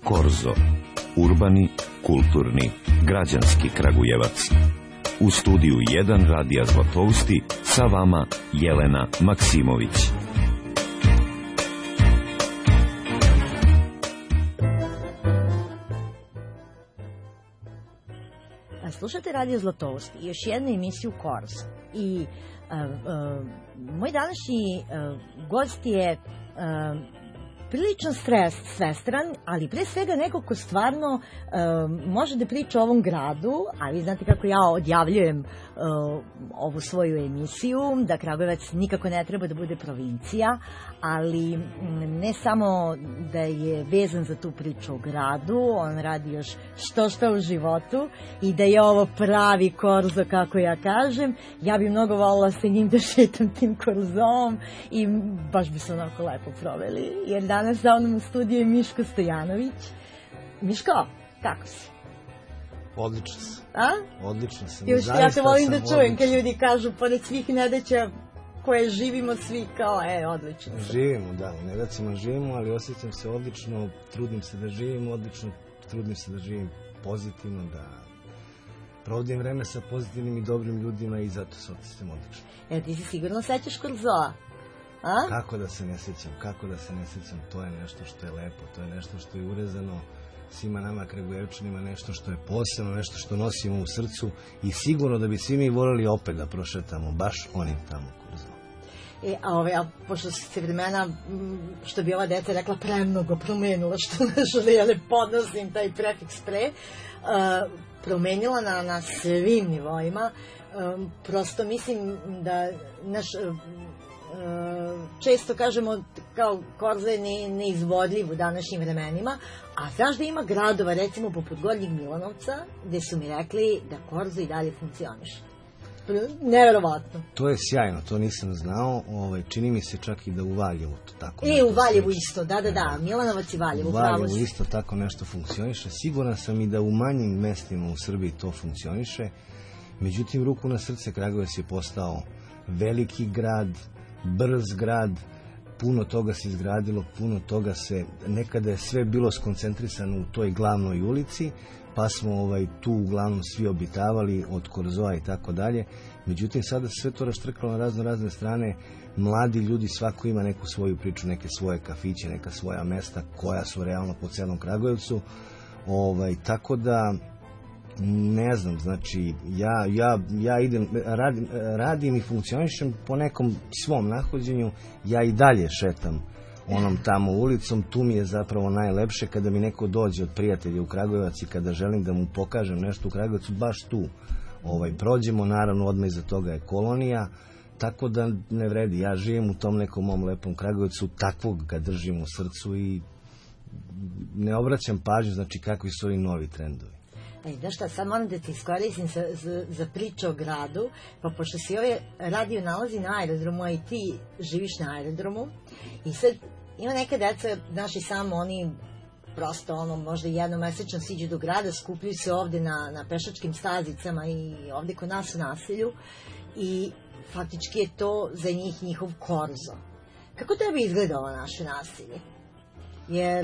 Korzo. Urbani, kulturni, građanski Kragujevac. U studiju 1 Radija Zlatousti sa vama Jelena Maksimović. Slušate Radio Zlatousti, još jednu emisiju Korzo. I moj današnji gost je prilično svestran, ali pre svega neko ko stvarno može da priča o ovom gradu, a vi znate kako ja odjavljujem ovu svoju emisiju, da Kragujevac nikako ne treba da bude provincija, ali ne samo da je vezan za tu priču o gradu, on radi još što u životu i da je ovo pravi Korzo, kako ja kažem. Ja bi mnogo volila sa njim da šetam tim Korzom i baš bi se onako lepo proveli, jer danas za mnom u studiju je Miško Stojanović. Miško, kako si? Odlično sam. A? Odlično sam. Ja te volim da čujem kad ljudi kažu, pored svih nedaća koje živimo svi kao, odlično sam. Živimo, da, u nedacima živimo, ali osjećam se odlično, trudim se da živim odlično, trudim se da živim pozitivno, da provodim vreme sa pozitivnim i dobrim ljudima i zato se osjećam odlično. Ti se sigurno sećaš Korzoa? A? Kako da se ne sjećam, to je nešto što je lepo, to je nešto što je urezano svima nama Kragujevčanima, nešto što je posebno, nešto što nosimo u srcu i sigurno da bi svi mi voljeli opet da prošetamo baš onim tamo Korzom. A pošto se vremena, što bi ova deca rekla, premnogo promenila, što ja ne podnosim taj prefiks pre, promenila na svim nivoima, prosto mislim da naš... često kažemo kao Korzo je neizvodljiv u današnjim vremenima, a znaš da ima gradova, recimo poput Gornjeg Milanovca, gde su mi rekli da Korzo i dalje funkcioniše. Neverovatno. To je sjajno, to nisam znao, čini mi se čak i da u Valjevu to tako u Valjevu isto, da, Milanovac i Valjevu. U Valjevu isto tako nešto funkcioniše, siguran sam i da u manjim mestima u Srbiji to funkcioniše, međutim ruku na srce Kragujevac je postao veliki grad, brz grad, puno toga se izgradilo, puno toga se, nekada je sve bilo skoncentrisano u toj glavnoj ulici, pa smo tu uglavnom svi obitavali od Korzoa i tako dalje, međutim sada se sve to raštrkalo na razne strane, mladi ljudi, svako ima neku svoju priču, neke svoje kafiće, neka svoja mesta koja su realno po celom Kragujevcu, tako da ne znam, znači ja idem, radim i funkcionišem po nekom svom nahođenju, ja i dalje šetam onom tamo ulicom, tu mi je zapravo najlepše kada mi neko dođe od prijatelja u Kragujevac i kada želim da mu pokažem nešto u Kragujevcu, baš tu prođemo, naravno odmah iza toga je kolonija, tako da ne vredi, ja živim u tom nekom mom lepom Kragujevcu, takvog ga držim u srcu i ne obraćam pažnju, znači kakvi su ovi novi trendovi. Znaš šta, sad moram da ti iskoristim za priču o gradu, pa pošto si ovaj radio nalazi na aerodromu, a i ti živiš na aerodromu, i sad ima neka deca, znaš i samo oni prosto možda jednomesečno siđu do grada, skupljaju se ovde na pešačkim stazicama i ovde kod nas u naselju i faktički je to za njih njihov Korzo. Kako tebi izgleda ovo naše naselje? Jer...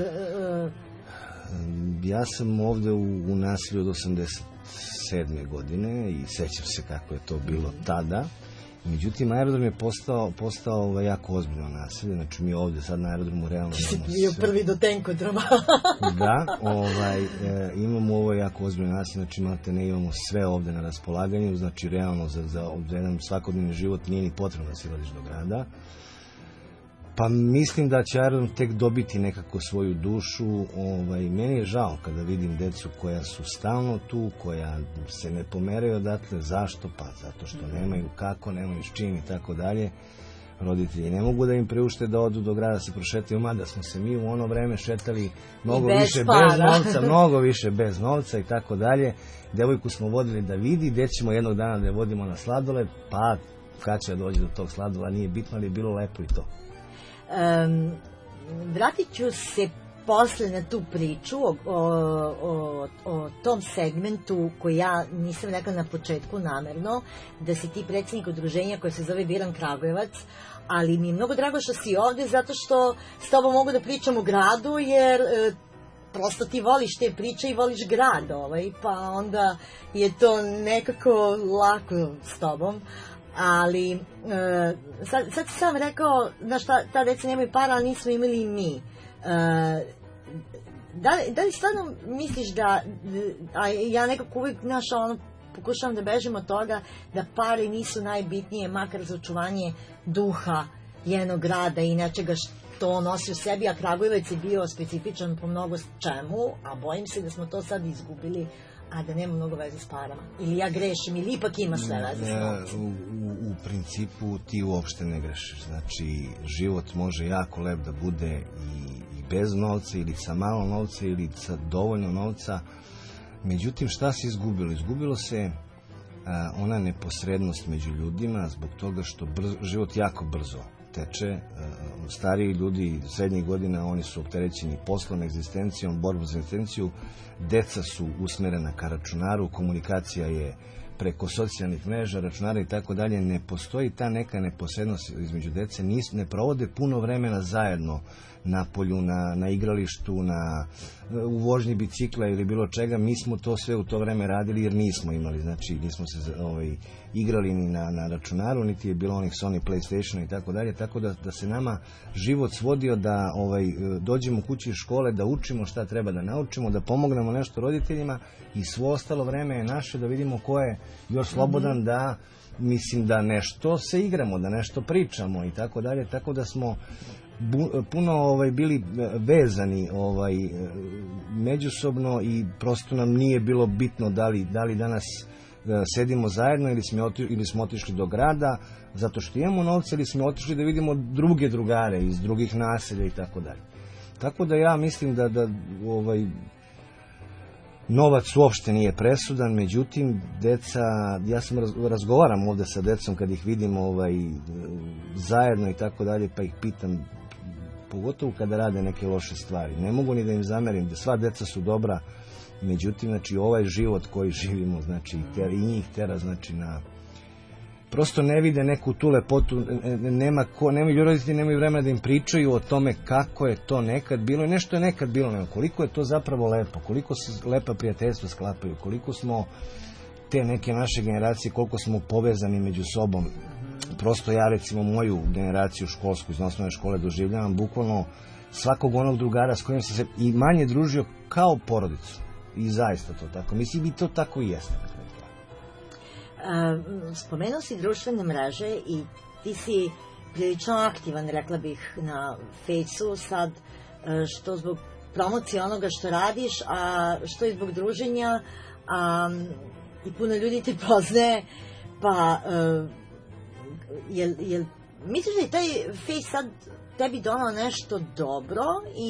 Ja sam ovde u naselju od 87. godine i sećam se kako je to bilo tada. Međutim, aerodrom je postao jako ozbiljno naselje. Znači, mi ovde sad na aerodromu realno imamo sve. Bio prvi do tenkodroma. Da, imamo ovo jako ozbiljno naselje. Znači, maltene imamo sve ovde na raspolaganju. Znači, realno za jedan svakodnevni život nije ni potrebno da silaziš do grada. Pa mislim da će aerodrom tek dobiti nekako svoju dušu. Meni je žao kada vidim decu koja su stalno tu, koja se ne pomeraju odatle. Zašto? Pa zato što nemaju kako, nemaju s čim i tako dalje. Roditelji ne mogu da im priušte da odu do grada, se prošetaju, mada smo se mi u ono vreme šetali mnogo više bez novca i tako dalje. Devojku smo vodili da vidi, gde ćemo jednog dana da je vodimo na sladoled, pa kad će doći do tog sladola, nije bitno, ali je bilo lepo i to. Vratit ću se posle na tu priču o tom segmentu koji ja nisam rekla na početku namerno, da si ti predsjednik udruženja koje se zove Biran Kragujevac, ali mi je mnogo drago što si ovde zato što s tobom mogu da pričam o gradu, jer prosto ti voliš te priče i voliš grad, pa onda je to nekako lako s tobom. Ali sad si sam rekao, znaš, ta deca nemaju para, ali nismo imali i mi. Da li stvarno misliš da, a ja nekako uvijek, znaš, pokušavam da bežim od toga, da pare nisu najbitnije, makar za očuvanje duha jednog grada i nečega što nosi u sebi, a Kragujevac je bio specifičan po mnogo čemu, a bojim se da smo to sad izgubili, a da nema mnogo veze s parama. Ili ja grešim, ili ipak ima sve veze s novcem. U principu ti uopšte ne grešiš. Znači, život može jako lep da bude i bez novca, ili sa malo novca, ili sa dovoljno novca. Međutim, šta se izgubilo? Izgubilo se ona neposrednost među ljudima zbog toga što život jako brzo teče. Stariji ljudi srednjih godina, oni su opterećeni poslom, egzistencijom, borbom za egzistenciju. Deca su usmerena ka računaru, komunikacija je preko socijalnih mreža, računara i tako dalje. Ne postoji ta neka neposrednost između dece, ne provode puno vremena zajedno na polju, na igralištu, u vožnji bicikla ili bilo čega. Mi smo to sve u to vreme radili jer nismo imali, znači nismo se igrali ni na računaru, niti je bilo onih Sony PlayStation i tako dalje, tako da se nama život svodio da dođemo kući iz škole, da učimo šta treba da naučimo, da pomognemo nešto roditeljima i svo ostalo vreme je naše da vidimo ko je još slobodan da, mislim, da nešto se igramo, da nešto pričamo i tako dalje, tako da smo puno bili vezani međusobno i prosto nam nije bilo bitno da li danas sedimo zajedno ili smo otišli do grada zato što imamo novce, ili smo otišli da vidimo druge drugare iz drugih naselja i tako dalje. Tako da ja mislim da novac uopšte nije presudan, međutim deca, ja sam razgovaram ovde sa decom kad ih vidim zajedno i tako dalje, pa ih pitam, pogotovo kada rade neke loše stvari. Ne mogu ni da im zamerim, da sva deca su dobra, međutim, znači, ovaj život koji živimo, znači, i njih tera, znači, prosto ne vide neku tu lepotu, nemaju roditelji, nemaju vremena da im pričaju o tome kako je to nekad bilo i nešto je nekad bilo, koliko je to zapravo lepo, koliko se lepa prijateljstva sklapaju, koliko smo te neke naše generacije, koliko smo povezani među sobom. Prosto ja, recimo, moju generaciju školsku iz osnovne škole doživljavam bukvalno svakog onog drugara s kojim sam se i manje družio kao porodicu. I zaista to tako. Mislim, i to tako i jeste. Spomenuo si društvene mreže i ti si prilično aktivan, rekla bih, na Fejsu sad, što zbog promocije onoga što radiš, a što i zbog druženja, i puno ljudi te poznaje, pa jel misliš da je taj Fejs sad tebi donao nešto dobro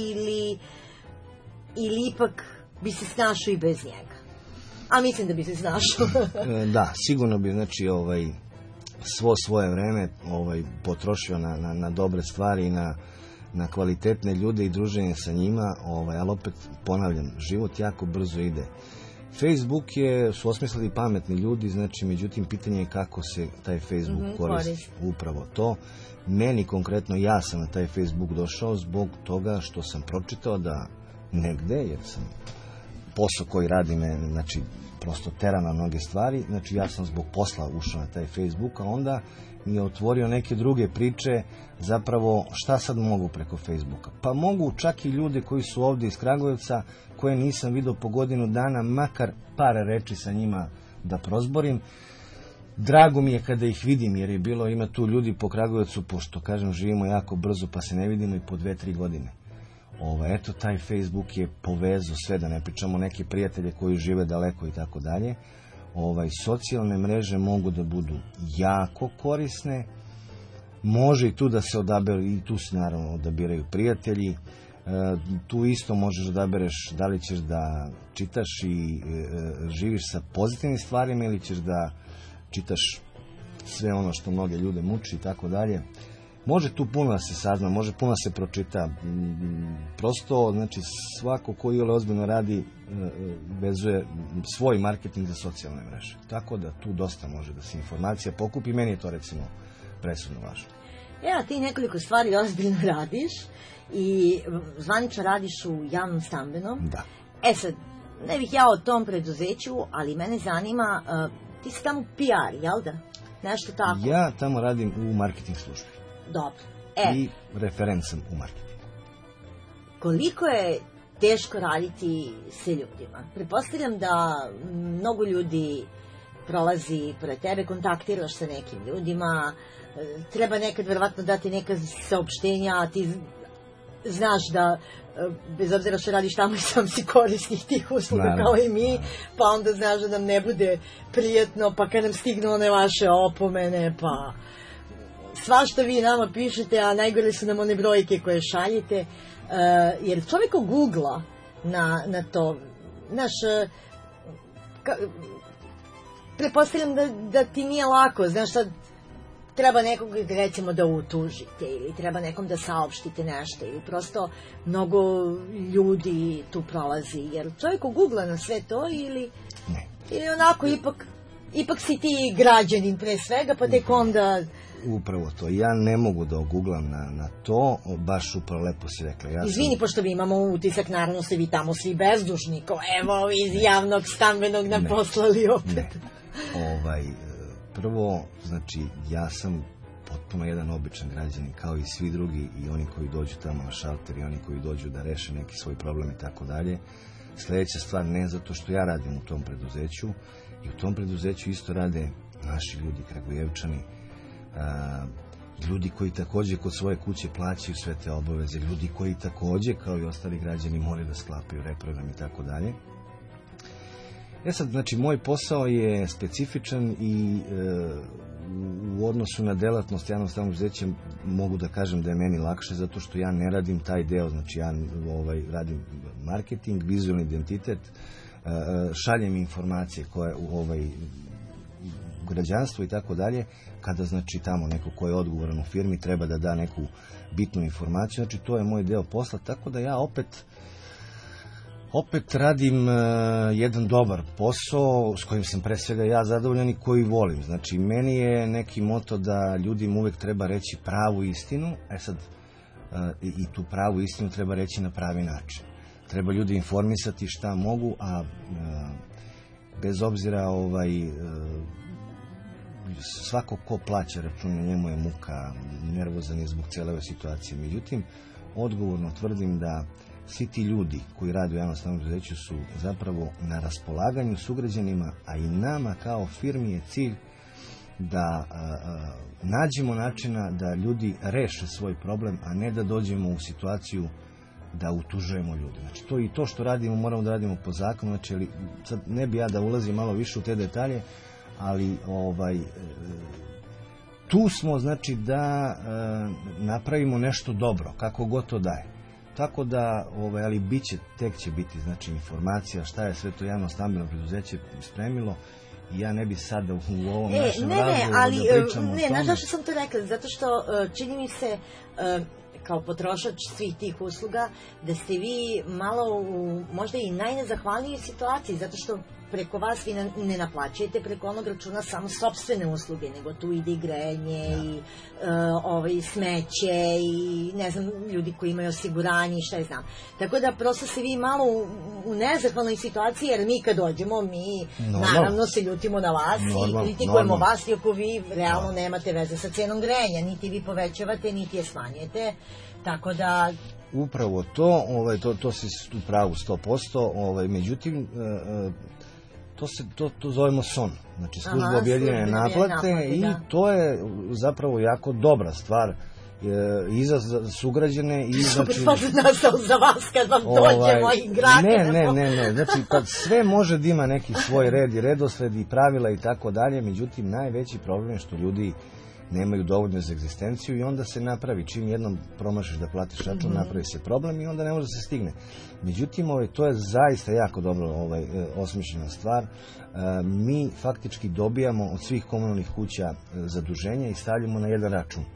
ili ipak bi se snašao i bez njega? A mislim da bi se snašao. Da, sigurno bi, znači, svo svoje vreme potrošio na dobre stvari i na kvalitetne ljude i druženje sa njima, ali opet ponavljam, život jako brzo ide. Facebook su osmislili pametni ljudi, znači, međutim, pitanje je kako se taj Facebook koristi. Upravo to. Meni konkretno, ja sam na taj Facebook došao zbog toga što sam pročitao da negde, jer sam posao koji radi me, znači, prosto tera na mnoge stvari, znači ja sam zbog posla ušao na taj Facebook, a onda mi je otvorio neke druge priče, zapravo šta sad mogu preko Facebooka? Pa mogu čak i ljude koji su ovdje iz Kragujevca, koje nisam vidio po godinu dana, makar par reči sa njima da prozborim. Drago mi je kada ih vidim, jer je bilo, ima tu ljudi po Kragujevcu, pošto, kažem, živimo jako brzo, pa se ne vidimo i po 2-3 godine. Eto, taj Facebook je povezao sve, da ne pričamo neke prijatelje koji žive daleko i tako dalje. Socijalne mreže mogu da budu jako korisne, može i tu da se odaberu, i tu se naravno odabiraju prijatelji, tu isto možeš da odabereš da li ćeš da čitaš i živiš sa pozitivnim stvarima ili ćeš da čitaš sve ono što mnoge ljude muči i tako dalje. Može tu puno da se sazna, može puno da se pročita. Prosto, znači, svako ko iole ozbiljno radi vezuje svoj marketing za socijalne mreže. Tako da tu dosta može da se informacija pokupi. Meni je to, recimo, presudno važno. Evo, ti nekoliko stvari ozbiljno radiš i zvanično radiš u javnom stambenom. Da. Sad, ne bih ja o tom preduzeću, ali mene zanima, ti si tamo PR, jel da? Nešto tako? Ja tamo radim u marketing službi. Dobro. I referent sam u marketingu. Koliko je teško raditi sa ljudima? Pretpostavljam da mnogo ljudi prolazi pored tebe, kontaktiraš sa nekim ljudima, treba nekad verovatno dati neka saopštenja, a ti znaš da, bez obzira što radiš tamo i sam si korisnik tih usluga kao i mi, pa onda znaš da nam ne bude prijatno, pa kad nam stignu one vaše opomene, pa svašta vi nama pišete, a najgore su nam one brojke koje šaljete, jer čovjek googla na to, znaš, pretpostavljam da ti nije lako, znaš, sad treba nekog, recimo, da utužite ili treba nekom da saopštite nešto ili prosto mnogo ljudi tu prolazi, jer čovjek googla na sve to ili onako ipak si ti građanin pre svega, pa tek onda... Upravo to. Ja ne mogu da oguglam na to, baš upravo lepo si rekla. Izvini, pošto mi imamo utisak, naravno ste vi tamo svi bezdušni, ko evo iz javnog stambenog nam poslali opet. Prvo, znači, ja sam potpuno jedan običan građanin, kao i svi drugi, i oni koji dođu tamo na šalter, i oni koji dođu da reše neki svoj problem i tako dalje. Sljedeća stvar, ne zato što ja radim u tom preduzeću, i u tom preduzeću isto rade naši ljudi, Kragujevčani, ljudi koji također kod svoje kuće plaćaju sve te obaveze, ljudi koji također, kao i ostali građani, moraju da sklapaju reprogram i tako dalje. Sad, znači, moj posao je specifičan i u odnosu na delatnost javnog stambenog preduzeća mogu da kažem da je meni lakše, zato što ja ne radim taj deo, znači ja radim marketing, vizualni identitet, šaljem informacije koje građanstvo i tako dalje, kada, znači, tamo neko ko je odgovoran u firmi treba da da neku bitnu informaciju, znači to je moj deo posla, tako da ja opet radim jedan dobar posao s kojim sam pre svega ja zadovoljan i koji volim. Znači, meni je neki moto da ljudima uvek treba reći pravu istinu, sad i tu pravu istinu treba reći na pravi način. Treba ljudi informisati šta mogu, a bez obzira svako ko plaća račun, njemu je muka, nervozan je zbog cijele ove situacije. Međutim, odgovorno tvrdim da svi ti ljudi koji rade u javnom stambenom preduzeću su zapravo na raspolaganju sugrađanima, a i nama kao firmi je cilj da nađemo načina da ljudi reše svoj problem, a ne da dođemo u situaciju da utužujemo ljude. Znači, to i to što radimo moramo da radimo po zakonu, znači, ali sad ne bi ja da ulazim malo više u te detalje, ali tu smo, znači, da napravimo nešto dobro, kako god to daje. Tako da, ali tek će biti, znači, informacija šta je sve to javno stambeno preduzeće spremilo, i ja ne bi sada u ovom našem razgovoru da pričamo o tome. Znaš zašto sam to rekla? Zato što čini mi se, kao potrošač svih tih usluga, da ste vi malo u možda i najnezahvalnijoj situaciji, zato što preko vas vi ne naplaćujete preko onog računa samo sopstvene usluge, nego tu ide i grejanje i smeće i ne znam, ljudi koji imaju osiguranje i šta je znam. Tako da prosto se vi malo u nezahvalnoj situaciji, jer mi kad dođemo, mi naravno se ljutimo na vas i kritikujemo vas, iako vi realno nemate veze sa cijenom grejanja, niti vi povećavate, niti je smanjujete, tako da... Upravo to si u pravu 100%, međutim, to zovemo SON, znači služba objedinjene naplate, i to je zapravo jako dobra stvar i za sugrađane i znači... Super nastao za vas kad vam dođemo i gradimo. Ne, znači kad sve može da ima neki svoj red i redosled i pravila i tako dalje, međutim najveći problem je što ljudi nemaju dovoljno za egzistenciju i onda se napravi, čim jednom promašiš da platiš račun, napravi se problem i onda ne može da se stigne. Međutim, to je zaista jako dobro osmišljena stvar. Mi faktički dobijamo od svih komunalnih kuća zaduženja i stavljamo na jedan račun.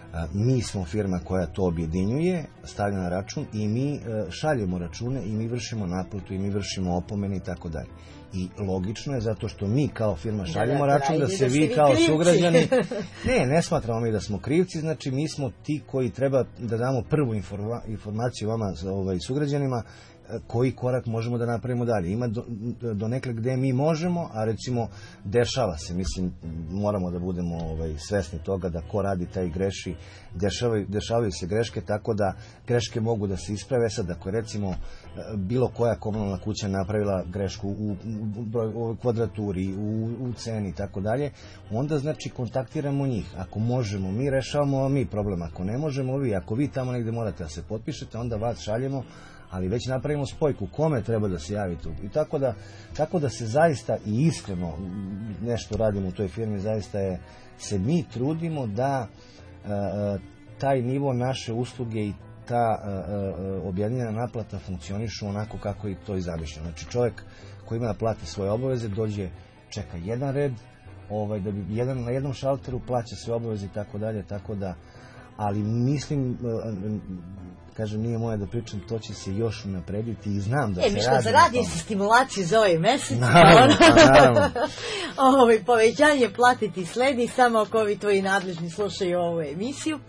Mi smo firma koja to objedinjuje, stavlja na račun i mi šaljemo račune i mi vršimo naplatu i mi vršimo opomene i tako dalje. I logično je zato što mi kao firma šaljemo račun, da se vi kao sugrađani... Ne smatramo mi da smo krivci, znači mi smo ti koji treba da damo prvu informaciju vama, sugrađanima, koji korak možemo da napravimo dalje. Ima do nekle gde mi možemo, a recimo dešava se, mislim, moramo da budemo svesni toga da ko radi taj greši, dešavaju se greške, tako da greške mogu da se isprave. Sad, ako je recimo bilo koja komunalna kuća napravila grešku u kvadraturi, u ceni i tako dalje, onda znači kontaktiramo njih. Ako možemo, mi rešavamo mi problem. Ako ne možemo, vi. Ako vi tamo negde morate da se potpišete, onda vas šaljemo, ali već napravimo spojku kome treba da se javi tu. I tako da se zaista i iskreno nešto radimo u toj firmi, zaista se mi trudimo da taj nivo naše usluge i ta objedinjena naplata funkcionišu onako kako je to i zamišljeno. Znači čovjek koji ima da plati svoje obaveze dođe, čeka jedan red, da bi na jednom šalteru plaća sve obaveze i tako dalje, tako da, ali mislim, kažem, nije moje da pričam, to će se još unaprediti i znam da se radi. Miško, zaradio si stimulaciju za ovaj mesec. Naravno. Povećanje platiti sledi, samo ako ovi tvoji nadležni slušaju ovu emisiju.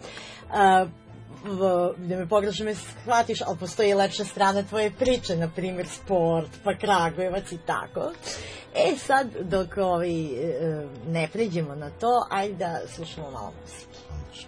Da me pogrešno me shvatiš, ali postoji lepša strana tvoje priče, na primjer sport, pa Kragujevac i tako. Sad, dok ne pređemo na to, ajde da slušamo malo muzike.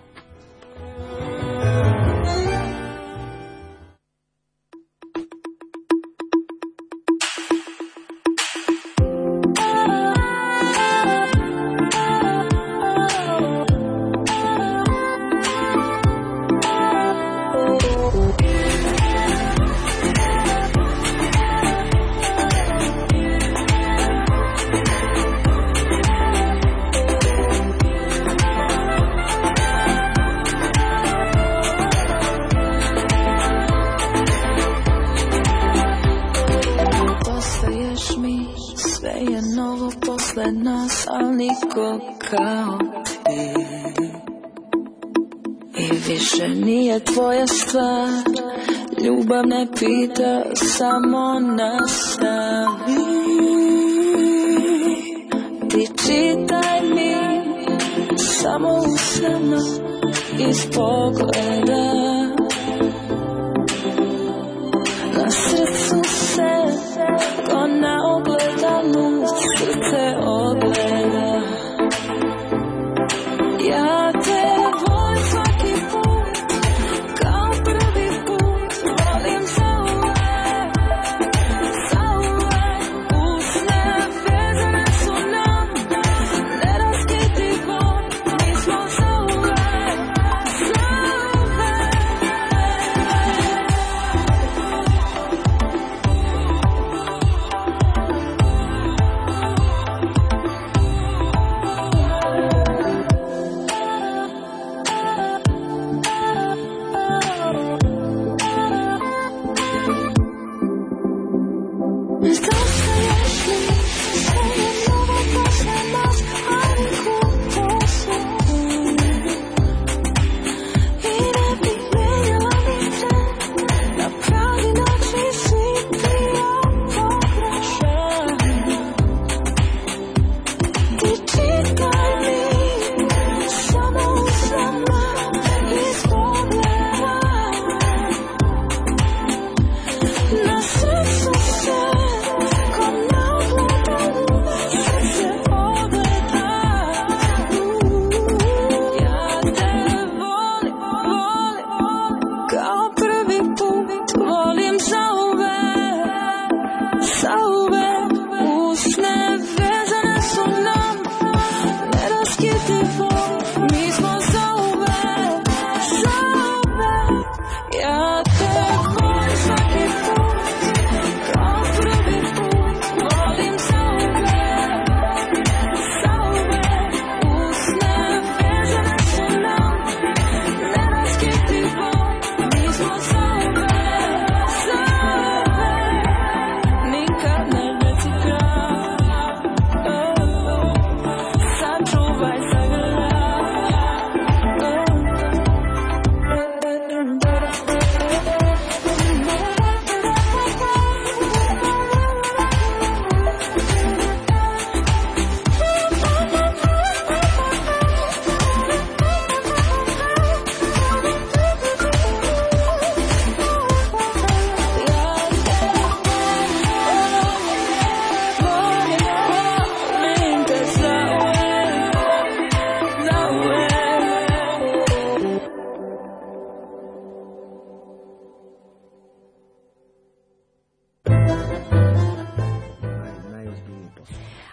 Nas, ali niko kao ti. I više nije tvoja stvar, ljubav ne pita, samo nastavi. Ti čitaj mi samo usrano iz pogleda. Na srcu se ko na ogledalu srce ogleda. Ja te volim svaki put, kao prvi put, volim zauvek, zauvek. Usne vezane su nam, neraskidivo, mi smo zauvek, zauvek.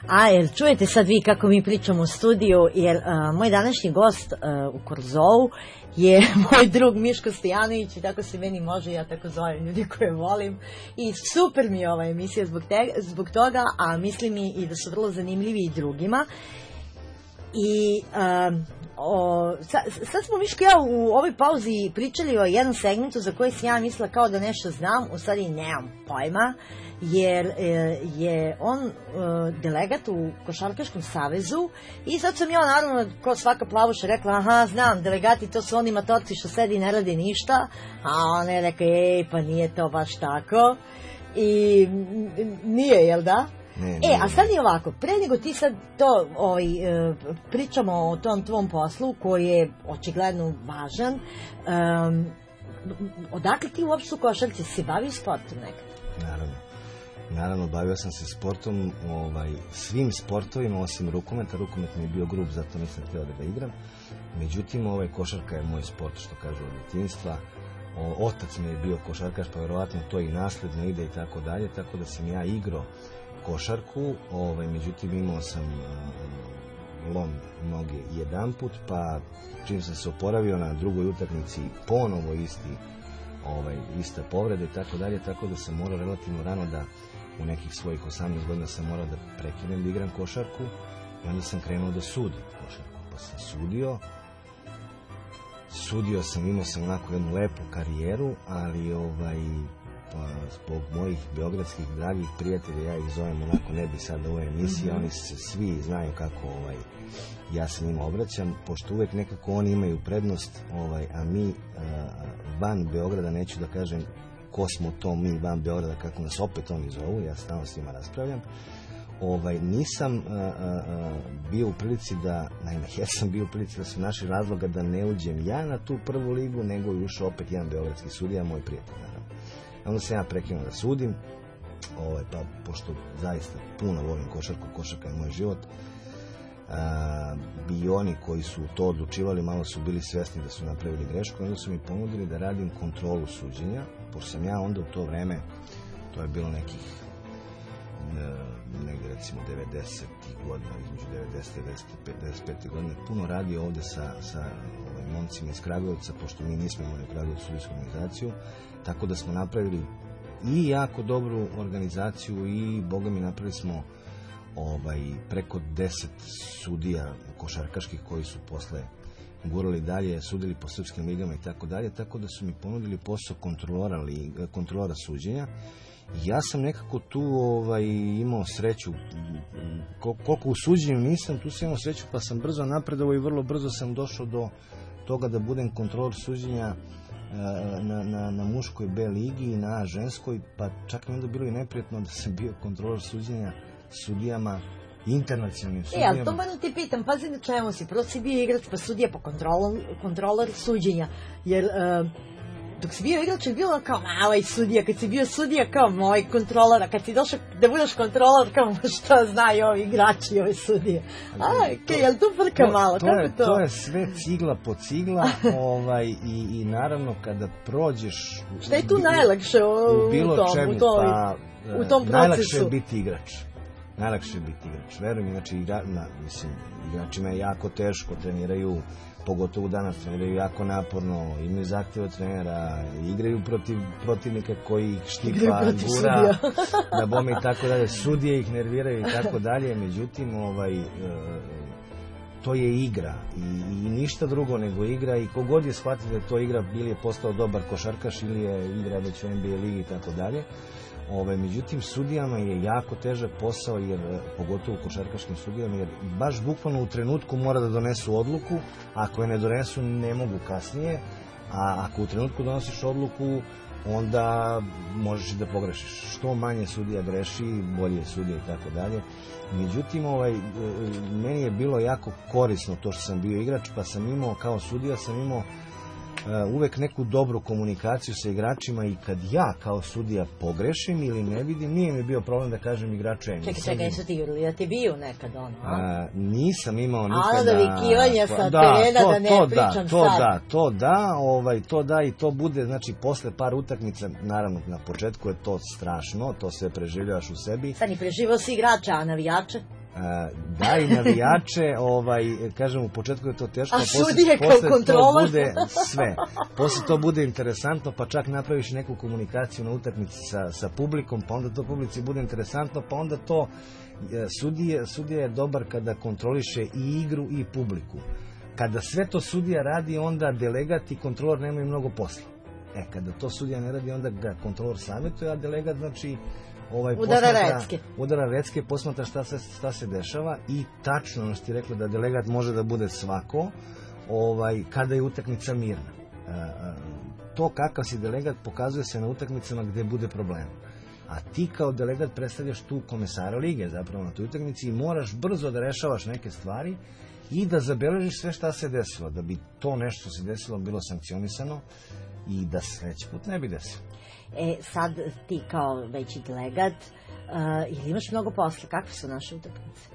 A jer čujete sad vi kako mi pričamo u studiju, jer moj današnji gost u Korzou je moj drug Miško Stojanović i tako se meni može, ja tako zovem ljudi koje volim i super mi je ova emisija zbog toga, a mislim i da su vrlo zanimljivi i drugima. I sad smo Miško i ja u ovoj pauzi pričali o jednom segmentu za koji sam ja mislila kao da nešto znam, u stvari nemam pojma, jer je on delegat u Košarkaškom savezu i sad sam ja naravno kao svaka plavuša rekla aha znam, delegati to su oni matorci što sedi i ne radi ništa, a ona je rekla pa nije to baš tako i nije, jel da? A sad je ovako, pre nego ti sad to pričamo o tom tvom poslu koji je očigledno važan, odakle ti uopšte u košarci se baviš sportom nekada? Naravno, bavio sam se sportom, svim sportovima osim rukometa. Rukomet mi je bio grub, zato nisam htio da ga igram. Međutim, košarka je moj sport, što kažu od djetinjstva. Otac mi je bio košarkaš, pa vjerovatno to i nasledno ide i tako dalje, tako da sam ja igrao košarku, međutim imao sam lom noge jedanput, pa čim sam se oporavio na drugoj utakmici ponovo ista povreda i tako dalje, tako da sam morao relativno rano da u nekih svojih 18 godina sam morao da prekinem da igram košarku i onda sam krenuo da sudim košarku, pa sam sudio sam, imao sam onako jednu lepu karijeru, ali zbog mojih beogradskih dragih prijatelja, ja ih zovem onako, ne bi sad ove emisije, oni se svi znaju kako ja se njima obraćam, pošto uvek nekako oni imaju prednost, a mi van Beograda, neću da kažem ko smo to mi van Beograda, kako nas opet oni zovu, ja stalno s njima raspravljam. Nisam bio u prilici da, naime, ja sam bio u prilici da su naši razloga da ne uđem ja na tu prvu ligu, nego je ušao opet jedan beogradski sudija, moj prijatelj, naravno. Onda sam ja prekinuo da sudim, pa pošto zaista puno volim košarku, košarka je moj život, i oni koji su to odlučivali malo su bili svesni da su napravili grešku, onda su mi ponudili da radim kontrolu suđenja, pošto sam ja onda u to vreme, to je bilo nekih negdje recimo 90. godina, između 90. i 95. godine, puno radio ovde sa momcima iz Kragujevca, pošto mi nismo imali u Kragujevcu sudijsku organizaciju, tako da smo napravili i jako dobru organizaciju i boga mi napravili smo preko 10 sudija košarkaških koji su posle gurali dalje, sudili po srpskim ligama i tako dalje, tako da su mi ponudili posao kontrolora suđenja. Ja sam nekako tu imao sreću, koliko u suđenju nisam, tu sam imao sreću, pa sam brzo napredovao i vrlo brzo sam došao do toga da budem kontrolor suđenja na muškoj B ligi i na ženskoj, pa čak mi onda bilo i neprijatno da sam bio kontrolor suđenja sudijama, internacionalnim sudijama. Ali to moram ti pitam, pazi na čemu si, prvo si bio igrač pa sudija pa kontrolor suđenja, jer dok si bio igrač je bilo kao mala sudija, kad si bio sudija kao moj kontrolor, a kad si došao da budeš kontrolor kao šta znaju ovi igrači, ove sudije. Jel tu frka malo? To je sve cigla po cigla i naravno kada prođeš šta je tu najlakše u tom procesu? Najlakše je biti igrač. Veruj mi, znači igračima je jako teško, treniraju, pogotovo danas treniraju jako naporno, imaju zahtjev od trenera, igraju protiv protivnika koji ih štipa, gura, da bome i tako dalje, sudije ih nerviraju i tako dalje, međutim, to je igra i ništa drugo nego igra i kogod je shvatio da je to igra, bili je postao dobar košarkaš ili je igra već u NBA ligi i tako dalje. Međutim, sudijama je jako težak posao, jer pogotovo košarkaškim sudijama, jer baš bukvalno u trenutku mora da donesu odluku, ako je ne donesu ne mogu kasnije, a ako u trenutku donosiš odluku, onda možeš da pogrešiš. Što manje sudija greši, bolje je sudija i tako dalje. Međutim, meni je bilo jako korisno to što sam bio igrač, pa sam imao, kao sudija sam imao uvek neku dobru komunikaciju sa igračima i kad ja kao sudija pogrešim ili ne vidim, nije mi bio problem da kažem igraču Čekaj, jesu ti jurili, da ti bio nekad ono? Nisam imao nikada. Da vikivanja sa terena, da ne pričam sad. To da i to bude, znači posle par utakmica, naravno na početku je to strašno, to sve preživljavaš u sebi. Sad ni preživao si igrača, a navijače? Da, i navijače, kažem, u početku je to teško, A sudije kao kontrola? To bude sve. Posle to bude interesantno, pa čak napraviš neku komunikaciju na utakmici sa publikom, pa onda to publici bude interesantno, pa onda to sudija je dobar kada kontroliše i igru i publiku. Kada sve to sudija radi, onda delegat i kontrolor nemaju mnogo posla. Kada to sudija ne radi, onda ga kontrolor savjetuje, a delegat znači udara recke, posmatra šta se dešava i tačno ono što ti rekla da delegat može da bude svako kada je utakmica mirna. To kakav si delegat pokazuje se na utakmicama gde bude problem. A ti kao delegat predstavljaš tu komesara lige zapravo na toj utakmici i moraš brzo da rešavaš neke stvari i da zabeležiš sve šta se desilo, da bi to nešto što se desilo bilo sankcionisano i da sledeći put ne bi desilo. Sad ti kao veći delegat, ili imaš mnogo posla? Kakve su naše utakmice?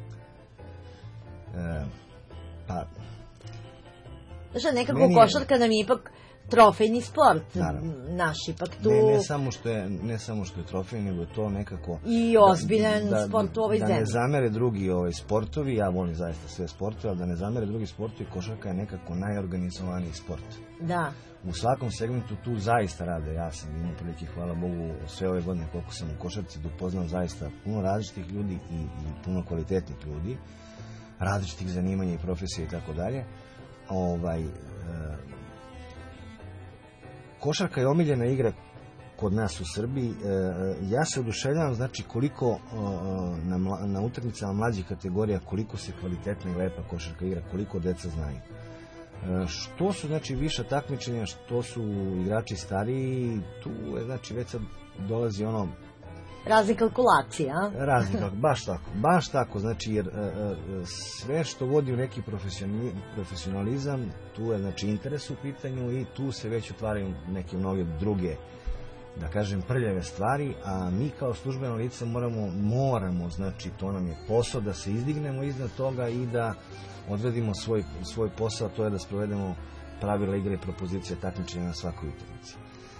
Pa... Znaš, nekako košarka nam je ipak trofejni sport. Naš ipak tu... Ne samo što je trofej, nego je to nekako... I ozbiljan sport u ovoj zemlji. Da ne zamere drugi sportovi, ja volim zaista sve sportove, ali da ne zamere drugi sportovi, košarka je nekako najorganizovaniji sport. Da. U svakom segmentu tu zaista rade. Ja sam imao prilike, hvala Bogu, sve ove godine koliko sam u košarci, da upoznam zaista puno različitih ljudi i puno kvalitetnih ljudi, različitih zanimanja i profesija i tako dalje. Košarka je omiljena igra kod nas u Srbiji. Ja se oduševljavam, znači, koliko na utakmicama mlađih kategorija, koliko se kvalitetna i lepa košarka igra, koliko deca znaju. Što su, znači, viša takmičenja, što su igrači stariji, tu je, znači, već sad dolazi ono... Razne kalkulacije, a? Baš tako, znači, jer sve što vodi u neki profesionalizam, tu je, znači, interes u pitanju i tu se već otvaraju neke mnoge druge, da kažem, prljave stvari, a mi kao službeno lice moramo, znači, to nam je posao da se izdignemo iznad toga i da odvedimo svoj posao, to je da sprovedemo pravila igre i propozicije takmičenja na svakoj utakmici.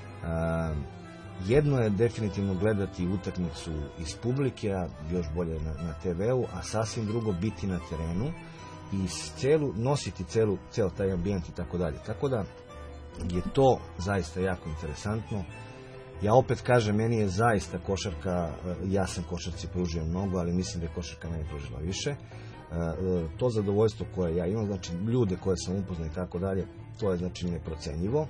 Jedno je definitivno gledati utakmicu iz publike, a još bolje na TV-u, a sasvim drugo biti na terenu i nositi ceo taj ambijent i tako dalje. Tako da je to zaista jako interesantno. Ja opet kažem, meni je zaista košarka, ja sam košarci pružio mnogo, ali mislim da je košarka meni pružila više. To zadovoljstvo koje ja imam, znači ljude koje sam upoznao i tako dalje, to je znači neprocenjivo.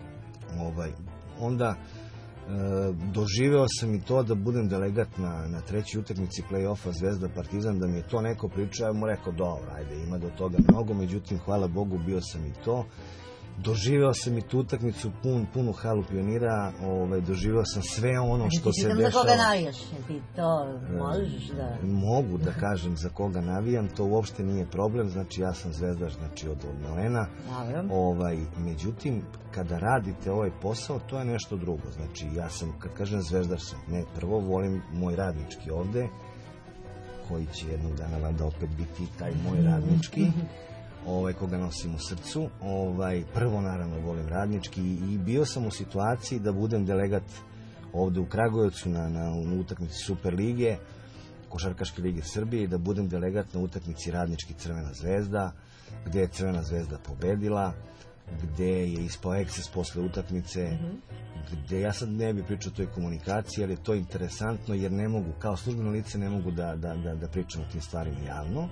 Onda doživeo sam i to da budem delegat na trećoj utakmici play-offa Zvezda Partizan, da mi je to neko pričao, ja mu rekao dobro, ajde, ima do toga mnogo, međutim, hvala Bogu, bio sam i to. Doživeo sam i tu utakmicu, punu halu Pionira, doživeo sam sve ono što se dešava. Za koga navijaš? Ti to možeš da... Mogu da kažem za koga navijam, to uopšte nije problem, znači ja sam zvezdaš, znači od malena. Međutim, kada radite ovaj posao, to je nešto drugo. Znači ja sam, kad kažem zvezdaš sam, ne, prvo volim moj radnički ovde, koji će jednog dana valjda opet biti taj moj radnički, koga nosim u srcu. Prvo naravno volim radnički i bio sam u situaciji da budem delegat ovde u Kragujevcu na utakmici Super lige, Košarkaške lige Srbije, i da budem delegat na utakmici Radnički Crvena zvezda, gde je Crvena zvezda pobedila, gde je ispao ekses posle utakmice, gde ja sad ne bih pričao o toj komunikaciji, ali je to interesantno jer ne mogu, kao službeno lice ne mogu da pričam o tim stvarima javno.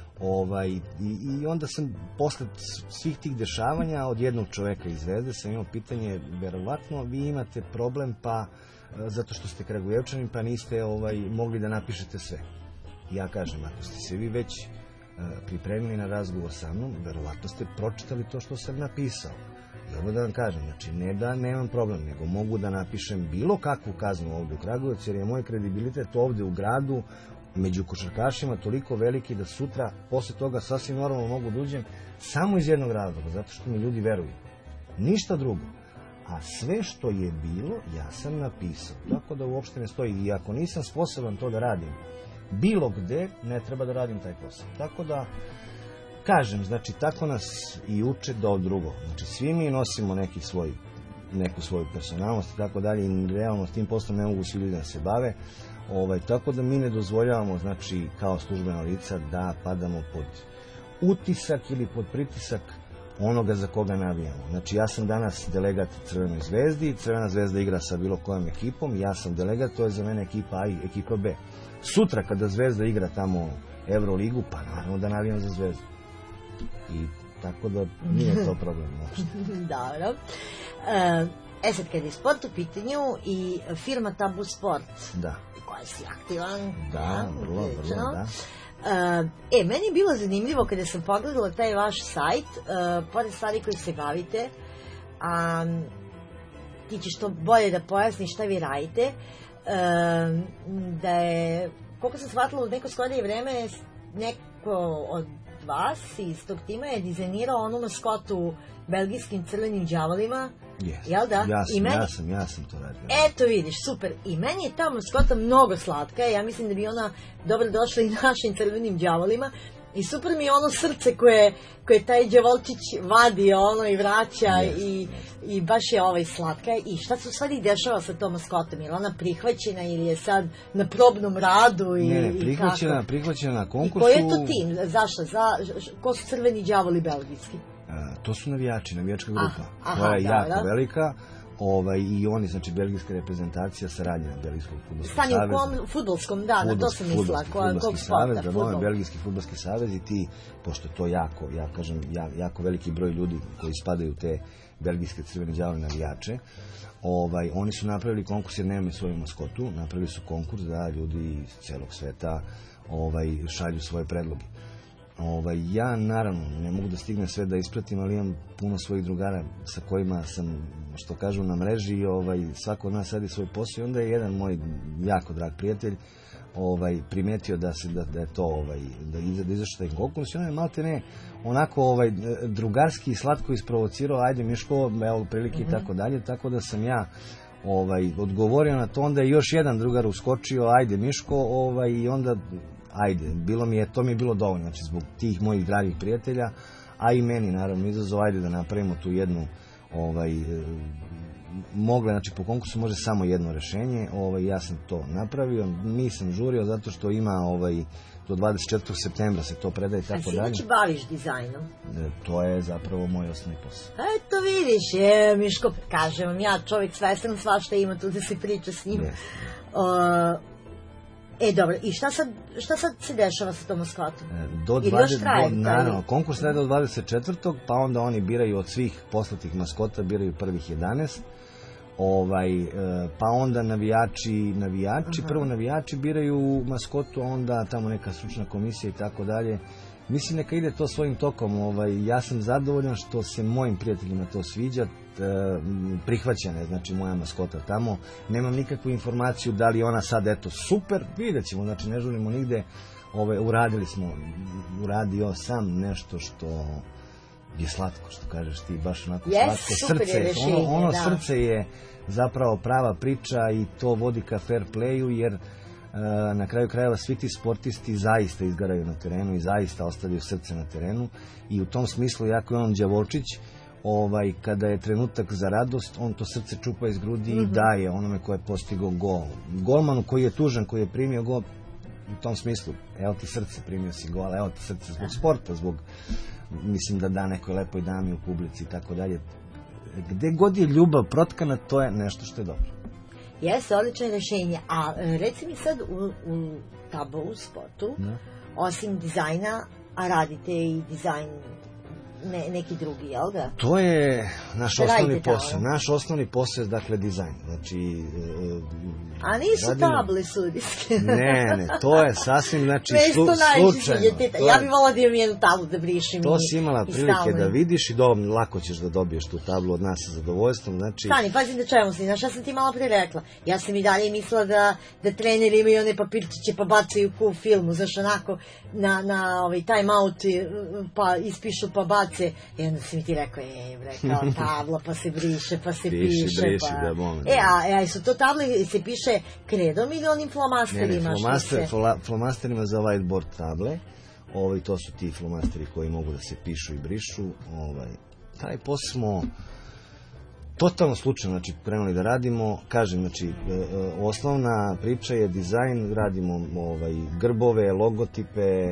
I onda sam posle svih tih dešavanja od jednog čoveka iz Zvezde sam imao pitanje, verovatno vi imate problem pa zato što ste Kragujevčani pa niste mogli da napišete sve. Ja kažem, ako ste se vi već pripremili na razgovor sa mnom, verovatno ste pročitali to što sam napisao. I ovo da vam kažem, znači ne da nemam problem, nego mogu da napišem bilo kakvu kaznu ovde u Kragujevcu, jer je moj kredibilitet ovde u gradu među košarkašima toliko veliki da sutra posle toga sasvim normalno mogu da uđem samo iz jednog razloga, zato što mi ljudi veruju. Ništa drugo. A sve što je bilo, ja sam napisao. Tako da uopšte ne stoji. I ako nisam sposoban to da radim bilo gde, ne treba da radim taj posao. Tako da, kažem, znači, tako nas i uče do drugo. Znači, svi mi nosimo neku svoju personalnost i tako dalje i realno s tim poslom ne mogu svi ljudi da se bave. Tako da mi ne dozvoljavamo, znači, kao službena lica da padamo pod utisak ili pod pritisak onoga za koga navijamo. Znači, ja sam danas delegat Crvenoj zvezdi, Crvena zvezda igra sa bilo kojom ekipom, ja sam delegat, to je za mene ekipa A i ekipa B. Sutra kada Zvezda igra tamo Euroligu, pa naravno da navijam za Zvezdu. I tako da nije to problem. Dobro. Sad kad je sport u pitanju i firma Tabu Sport, Da. koja si aktivan. Da, vrlo, da. Meni je bilo zanimljivo kada sam pogledala taj vaš sajt, pored stvari koji se bavite, ti ćeš to bolje da pojasniš šta vi radite, da je, koliko sam shvatila, u neko skorije vreme neko od vas iz tog tima je dizajnirao onu maskotu belgijskim crvenim đavolima. Jel da? Ja sam to radio. Eto vidiš, super. I meni je ta maskota mnogo slatka. Ja mislim da bi ona dobro došla i našim crvenim đavolima. I super mi je ono srce koje taj đavolčić vadi i vraća i baš je slatka. I šta se u stvari dešava sa tom maskotom? Je li ona prihvaćena ili je sad na probnom radu? Ne, prihvaćena na konkursu. I koji je to tim? Zašto? Ko su crveni đavoli belgijski? To su navijačka grupa. Koja je jako velika. I oni, znači, belgijska reprezentacija saradnja Belgijskog fudbalskog saveza. Stanje u kom fudbalskom, da, na to sam mislila. Fudbalski savez, da Belgijski fudbalski savez i ti, pošto je to jako veliki broj ljudi koji spadaju u te belgijske crvene đavole navijače, oni su napravili konkurs jer nemaju svoju maskotu, napravili su konkurs da ljudi iz celog sveta šalju svoje predloge. Ja naravno ne mogu da stignem sve da ispratim, ali imam puno svojih drugara sa kojima sam, što kažu, na mreži i svako od nas radi svoj posao i onda je jedan moj jako drag prijatelj primetio da je to da izašao taj konkurs i on je malte ne onako drugarski i slatko isprovocirao, ajde Miško, evo prilike i tako dalje, tako da sam ja odgovorio na to, onda je još jedan drugar uskočio, ajde Miško, i onda ajde, to mi je bilo dovoljno, znači zbog tih mojih dragih prijatelja, a i meni naravno izazov, ajde da napravimo tu jednu znači po konkursu može samo jedno rešenje, ja sam to napravio, nisam žurio zato što ima do 24. septembra se to predaje i tako dalje. A si znači baviš dizajnom? To je zapravo moj osnovni posao. Eto vidiš, Miško, kažem vam ja, čovjek svestan svašta ima tu da se priča s njim. Dobro, i šta sad se dešava sa tom maskotom? Naravno, konkurs traje do 24. pa onda oni biraju od svih poslatih maskota, biraju prvih 11. Pa onda navijači, prvo navijači biraju maskotu, a onda tamo neka stručna komisija i tako dalje. Mislim, neka ide to svojim tokom. Ja sam zadovoljan što se mojim prijateljima to sviđa, prihvaćena je, znači, moja maskota tamo. Nemam nikakvu informaciju da li ona sad, eto, super, vidjet ćemo, znači, ne žurimo nigde. Uradio sam nešto što je slatko, što kažeš ti, baš onako slatko. Srce je zapravo prava priča i to vodi ka fair playu, jer na kraju krajeva svi ti sportisti zaista izgaraju na terenu i zaista ostavljaju srce na terenu i u tom smislu, jako je on đavolčić, kada je trenutak za radost, on to srce čupa iz grudi i daje onome ko je postigao gol. Golmanu koji je tužan, koji je primio gol, u tom smislu, evo ti srce, primio si gol, evo ti srce zbog sporta, zbog, mislim da nekoj lepoj dami u publici i tako dalje. Gde god je ljubav protkana, to je nešto što je dobro. Jeste, odlično rešenje. A reci mi sad u Tabu Sportu, osim dizajna, a radite i dizajn neki drugi, jel da? To je naš osnovni posao. Naš osnovni posao je, dakle, dizajn. Znači, a nisu table sudijske? Ne, to je sasvim, znači, slučajno. Ja bih volila da imam jednu tablu da brišem. To si imala prilike da vidiš i lako ćeš da dobiješ tu tablu od nas sa zadovoljstvom. Stani, pazi da čemu si, znaš, ja sam ti malo pre rekla. Ja sam i dalje mislila da treneri imaju one papirčiće pa bacaju u filmu, znaš, onako, na time out pa ispišu pa bacaju. I onda si mi ti rekao, kao tabla, pa se briše, pa se piše. A su to table, se piše kredom ili onim flomasterima? Ne, flomasterima za whiteboard table. To su ti flomasteri koji mogu da se pišu i brišu. Taj posao smo, totalno slučajno, znači, krenuli da radimo, kažem, znači, osnovna priča je dizajn, radimo grbove, logotipe,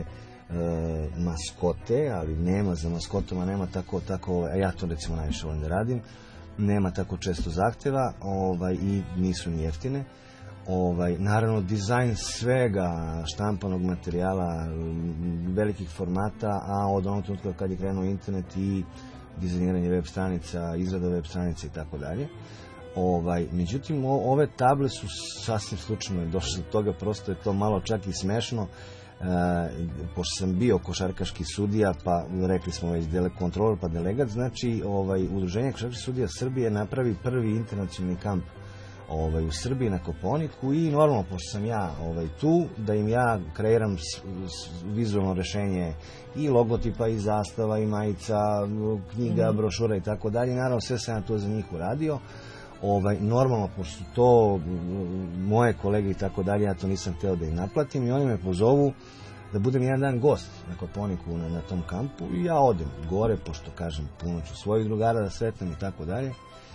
maskote, ali nema za maskotama, nema tako, a ja to recimo najviše volim da radim, nema tako često zahteva, i nisu ni jeftine. Naravno, dizajn svega, štampanog materijala, velikih formata, a od onog trenutka kad je krenuo internet i dizajniranje web stranica, izrada web stranica i tako dalje. Međutim, ove table su sasvim slučajno došle do toga, prosto je to malo čak i smešno, pošto sam bio košarkaški sudija, pa rekli smo već kontrolor pa delegat, znači Udruženje košarkaških sudija Srbije napravi prvi internacionalni kamp u Srbiji na Kopaoniku i normalno, pošto sam ja tu, da im ja kreiram vizualno rešenje i logotipa i zastava i majica, knjiga, brošura i tako dalje. Naravno, sve sam ja to za njih uradio. Normalno, pošto to moje kolege i tako dalje, ja to nisam hteo da im naplatim i oni me pozovu da budem jedan dan gost na Kopaoniku na tom kampu i ja odem gore, pošto kažem puno ću svojih drugara da sretnem i tako dalje.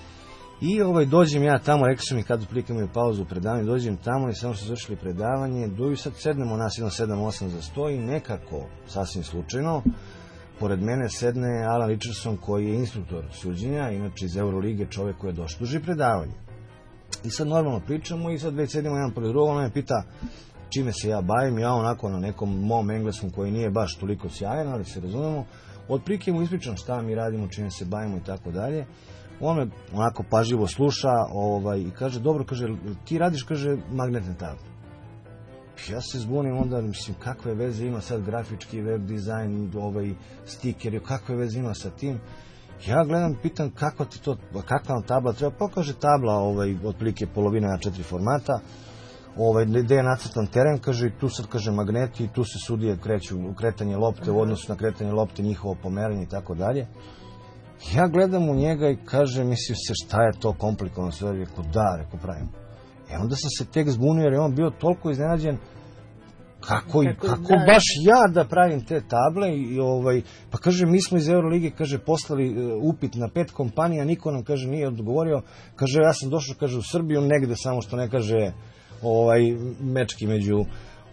I dođem ja tamo, rekli su mi kad otprilike imaju pauzu u predavanju, dođem tamo i samo što su završili predavanje, i sad sednemo nas 7-8 za sto i nekako, sasvim slučajno, pored mene sedne Alan Richardson koji je instruktor suđenja, inače iz Eurolige, čovjek koji je došao duži predavanje. I sad normalno pričamo i sad već sedimo jedan pored drugog, on me pita čime se ja bavim, ja onako na nekom mom engleskom koji nije baš toliko sjajan, ali se razumemo, otprilike mu ispričam šta mi radimo, čime se bavimo i tako dalje. On me onako pažljivo sluša i kaže, dobro, kaže, ti radiš, kaže, magnetne table. Ja se zbunim onda, mislim, kakve veze ima sad grafički web dizajn, stiker, kakve veze ima sa tim. Ja gledam, pitam kakva ti to, kakva nam tabla treba, pa kaže tabla, otprilike polovina na 4 formata, gde je nacrtan teren, kaže, tu sad, kaže, magneti, tu se sudije kreću, kretanje lopte u odnosu na kretanje lopte, njihovo pomeranje i tako dalje. Ja gledam u njega i kaže, mislim se, šta je to komplikovano sve, rekao, da, pravim. Onda sam se tek zbunio jer je on bio toliko iznenađen kako baš ja da pravim te table pa kaže, mi smo iz Eurolige, kaže, poslali upit na 5 kompanija, niko nam, kaže, nije odgovorio, kaže, ja sam došao, kaže, u Srbiju negde, samo što ne kaže mečki među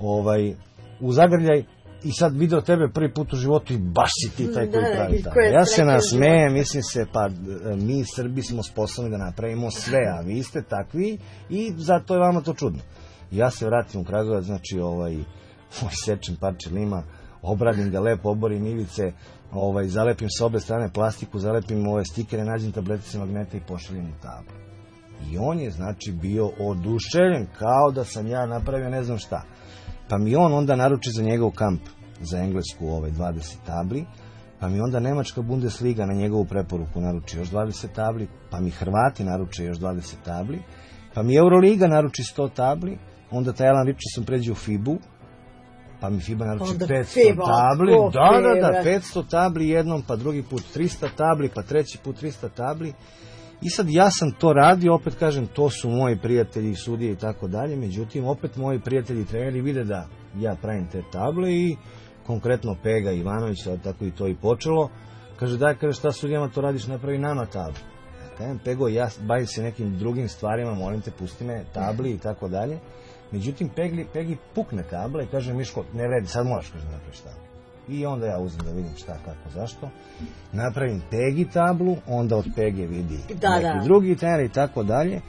u zagrljaj, i sad video tebe prvi put u životu i baš si ti taj koji pravi tamo. Ja se nasmejem, mislim se, pa mi Srbi smo sposobni da napravimo sve, a vi ste takvi i zato je vama to čudno. Ja se vratim u Kragujevac, znači sečem parče lima, obradim ga lepo, oborim ivice, zalepim sa obe strane plastiku, zalepim ove stikere, nađem tabletice magneta i pošaljem u tablu. I on je, znači, bio oduševljen, kao da sam ja napravio ne znam šta. Pa mi on onda naruči za njegov kamp za englesku 20 tabli, pa mi onda Nemačka Bundesliga na njegovu preporuku naruči još 20 tabli, pa mi Hrvati naruče još 20 tabli, pa mi Euroliga naruči 100 tabli, onda taj Alan Richardson pređe u FIBU, pa mi FIBA naruči 500 tabli, da, 500 tabli jednom, pa drugi put 300 tabli, pa treći put 300 tabli. I sad ja sam to radio, opet kažem, to su moji prijatelji, sudije i tako dalje, međutim, opet moji prijatelji i treneri vide da ja pravim te table i konkretno Pega Ivanović, tako i to i počelo, kaže, daj, kaže, šta sudijama to radiš, napravi nama tablu. Kažem, Pego, ja bavim se nekim drugim stvarima, molim te, pusti me tabli i tako dalje. Međutim, Pegi pukne tabla i kaže, Miško, ne vredi, sad moraš, kaže, napraviš tablu. I onda ja uzem da vidim šta, kako, zašto. Napravim Pegi tablu, onda od Pege vidi neki drugi trener i tako dalje.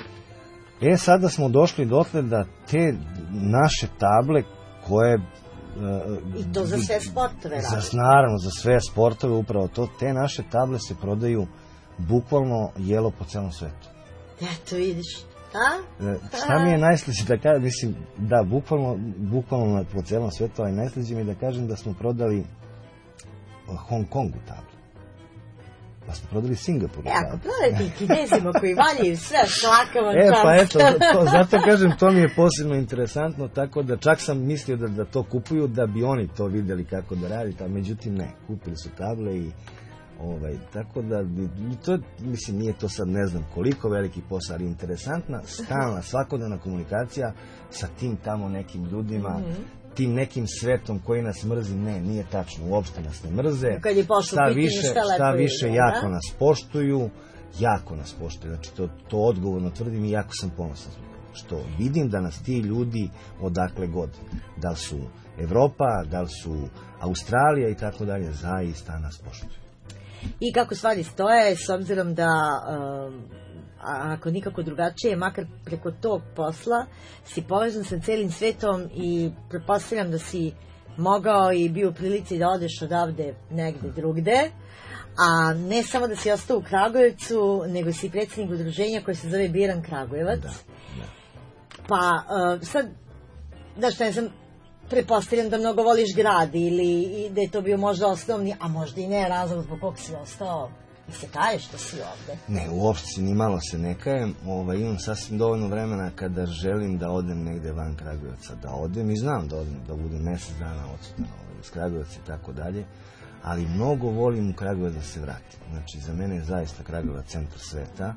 Sada smo došli dotle da te naše table koje... I to za sve sportove radi. Naravno, za sve sportove, upravo to. Te naše table se prodaju bukvalno jelo po celom svetu. Eto, vidiš. Šta mi je najslađe da kažem, mislim, da, bukvalno po celom svetu, ali najslađe mi je da kažem da smo prodali Hong Kongu tablu. Da smo prodali Singapuru tablu. Ako prodali ti Kinezima koji valjaju sve, svaka vam čast. Pa eto, zato kažem, to mi je posebno interesantno, tako da čak sam mislio da to kupuju, da bi oni to videli kako da radi, međutim ne, kupili su table i tako da, to, mislim, nije to sad ne znam koliko veliki posao, ali interesantna, stalna, svakodnevna komunikacija sa tim tamo nekim ljudima, tim nekim svetom koji nas mrzi, nije tačno, uopšte nas ne mrze, šta više jako nas poštuju jako nas poštuje, znači to odgovorno tvrdim i jako sam ponosan zbog toga, što vidim da nas ti ljudi odakle god, da li su Evropa, da li su Australija i tako dalje, zaista nas poštuju. I kako stvari stoje, s obzirom da ako nikako drugačije, makar preko tog posla si povezan sa celim svetom i pretpostavljam da si mogao i bio u prilici da odeš odavde negde drugde, a ne samo da si ostao u Kragujevcu, nego si predsjednik udruženja koje se zove Biran Kragujevac. Da. Pa sad, znaš, ne znam, pretpostavljam da mnogo voliš grad ili da je to bio možda osnovni, a možda i ne razlog zbog kog si ostao i se kaješ što si ovde. Ne, uopšte ni malo se ne kajem. Imam sasvim dovoljno vremena kada želim da odem negde van Kragujevca, da odem i znam da odem, da budem mesec dana odsutan iz Kragujevca i tako dalje, ali mnogo volim u Kragujevac da se vratim. Znači, za mene je zaista Kragujevac centar sveta.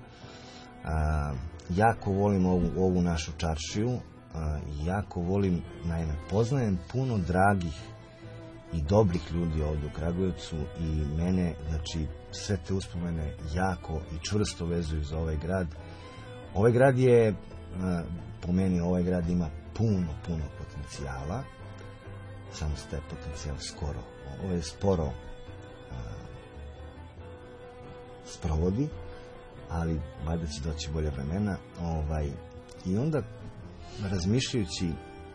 Jako volim ovu našu čaršiju, jako volim, naime, poznajem puno dragih i dobrih ljudi ovdje u Kragujevcu i mene, znači, sve te uspomene jako i čvrsto vezuju za ovaj grad. Ovaj grad je, po meni, ovaj grad ima puno potencijala, samo se taj potencijal sporo sprovodi, ali valjda će doći bolje vremena. I onda, razmišljajući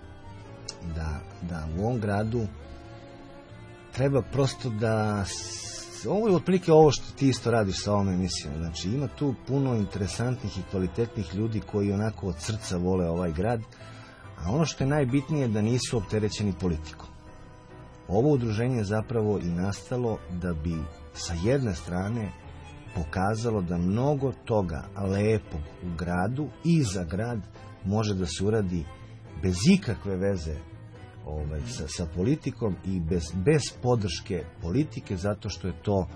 da u ovom gradu treba prosto da, ovo je otprilike ovo što ti isto radiš sa ovom emisijom, znači ima tu puno interesantnih i kvalitetnih ljudi koji onako od srca vole ovaj grad, a ono što je najbitnije da nisu opterećeni politikom. Ovo udruženje je zapravo i nastalo da bi sa jedne strane pokazalo da mnogo toga lepog u gradu i za grad može da se uradi bez ikakve veze sa politikom i bez podrške politike, zato što je to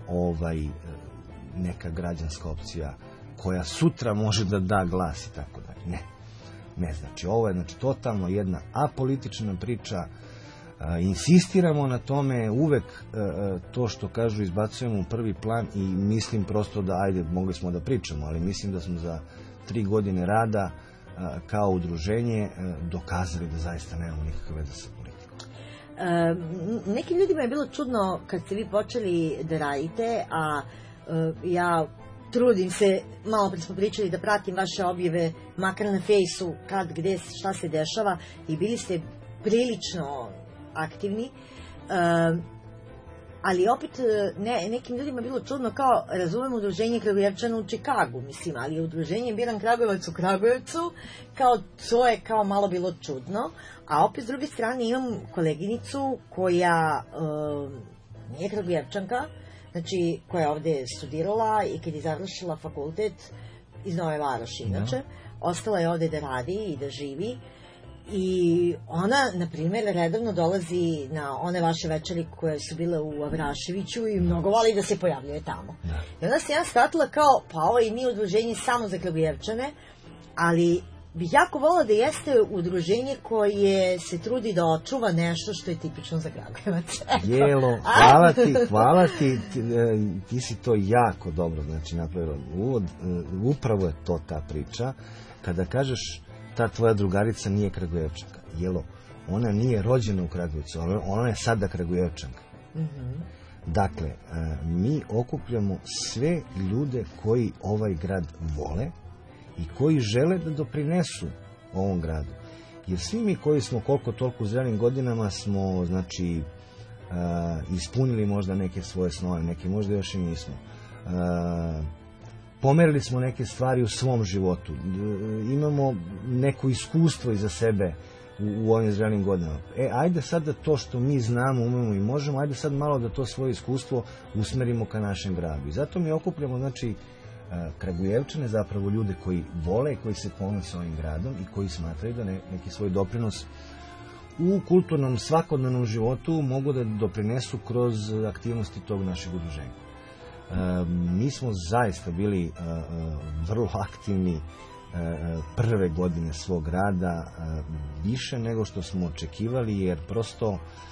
neka građanska opcija koja sutra može da da glas i tako dalje. Ne, znači ovo je totalno jedna apolitična priča. Insistiramo na tome, uvek to što kažu izbacujemo u prvi plan i mislim prosto da, ajde, mogli smo da pričamo, ali mislim da smo za 3 godine rada kao udruženje dokazali da zaista nemamo nikakve veze sa politikom. Nekim ljudima je bilo čudno kad ste vi počeli da radite, a ja trudim se, malo pre smo pričali, da pratim vaše objave, makar na fejsu, kad, gde, šta se dešava, i bili ste prilično aktivni, ali opet nekim ljudima je bilo čudno, kao razumem udruženje Kragujevčana u Čikagu, mislim, ali udruženje Biran Kragujevac u Kragujevcu, kao to je kao malo bilo čudno, a opet s druge strane imam koleginicu koja nije Kragujevčanka, znači koja je ovde studirala i kad je završila fakultet iz Nove Varoši, inače, ostala je ovde da radi i da živi. I ona, na primjer, redovno dolazi na one vaše večeri koje su bile u Avraševiću i mnogo voli da se pojavljuje tamo. I onda se ja shvatila kao, pa ovo i nije udruženje samo za Kragujevčane, ali bih jako volila da jeste udruženje koje se trudi da očuva nešto što je tipično za Kragujevac. Jelo, hvala ti, ti si to jako dobro, znači, napravila uvod, upravo je to ta priča, kada kažeš ta tvoja drugarica nije Kragujevčanka. Jelo, ona nije rođena u Kragujevcu, ona je sada Kragujevčanka. Dakle, mi okupljamo sve ljude koji ovaj grad vole i koji žele da doprinesu ovom gradu. Jer svi mi koji smo koliko toliko u zrelim godinama smo, znači, ispunili možda neke svoje snove, neke možda još i nismo. Pomerili smo neke stvari u svom životu, imamo neko iskustvo iza sebe u ovim zrelim godinama. Ajde sad da to što mi znamo, umemo i možemo, ajde sad malo da to svoje iskustvo usmerimo ka našem gradu. I zato mi okupljamo, znači, Kragujevčane, zapravo ljude koji vole i koji se ponose ovim gradom i koji smatraju da neki svoj doprinos u kulturnom svakodnevnom životu mogu da doprinesu kroz aktivnosti tog našeg udruženja. Mi smo zaista bili vrlo aktivni prve godine svog rada, više nego što smo očekivali, jer prosto